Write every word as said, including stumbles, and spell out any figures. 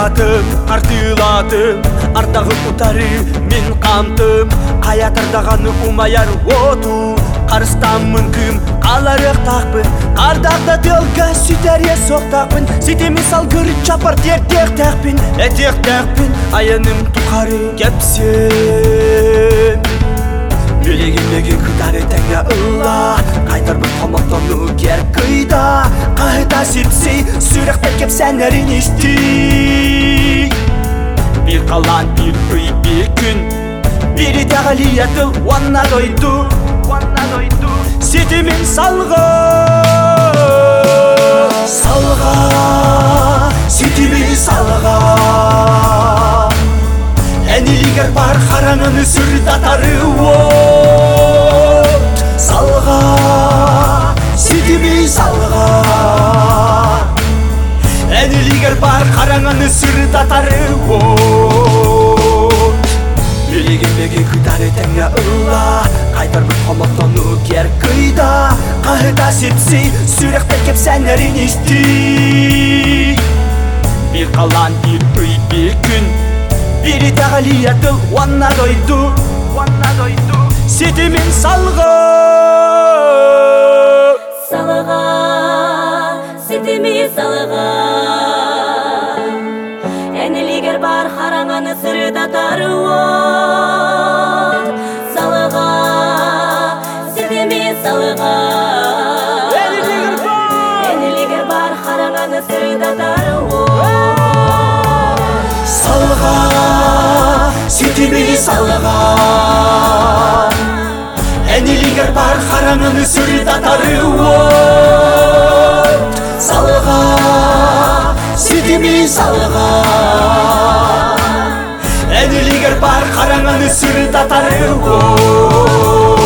Артым, артыладым, артағы ұтары мен қамтым. Қаятырдағаны умаяр оту, қарыстан мүмкім қаларық тақпын. Қардақта дылға сүйтәре соқтақпын. Сетеме сал көрі чапар тек-тек тәқпін. Әтек тәқпін, аяным тұқары кәпсен. Білегімеге күтәрі тәңе ұлла, қайтарбын қомақтону кер қыйда. Қайта сепсей, сүріқтер кеп сәнәрін есті. Bir kalan bir öy bir gün, biri dağılıyatıl vanna doydu, vanna doydu. Setimin salga, salga, setimin salga. Eniliger bar karanını sırdatarı ot. Salga, setimin salga. Eniliger bar karanını sırdatarı ot. Білегімеге күтәрі тәңе ұлла, қайтарбын қомақтону кер қыйда. Қайта сепсей, сүріқтер кеп сәнәрін есті. Bir қалан bir öy bir gün, biri дағылиятыл ванна дойду, ванна дойду. Сетімен салға, салға, сетімен салға. Әнілігер бар қараңаны сырдатары от. Салға, сетімен салға. Әнілігер бар қараңаны сырдатары от. Салға, сетімен салға. Әнілігер бар қараңаны сырдатары от. Салға, сетімен салға. Әнілігер бар қараңаны сырдатары от.